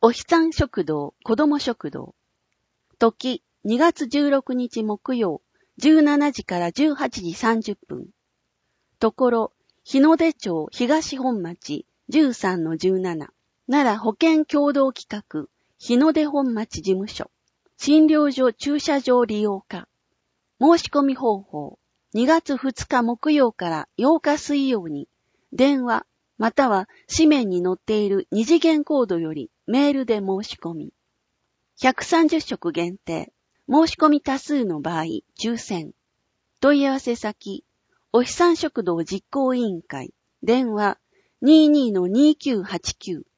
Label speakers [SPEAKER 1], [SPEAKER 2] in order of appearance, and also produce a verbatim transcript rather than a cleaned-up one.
[SPEAKER 1] おひさん食堂子ども食堂。時にがつじゅうろくにち木曜じゅうしちじからじゅうはちじさんじゅっぷん。ところ日の出町東本町 じゅうさんのじゅうなな 奈良保健協同企画日の出本町事務所診療所駐車場利用課。申し込み方法にがつふつか木曜からようか水曜に電話または紙面に載っている二次元コードよりメールで申し込み。ひゃくさんじゅっしょく限定。申し込み多数の場合、抽選。問い合わせ先、おひさん食堂実行委員会。電話 にじゅうにのにきゅうはちきゅう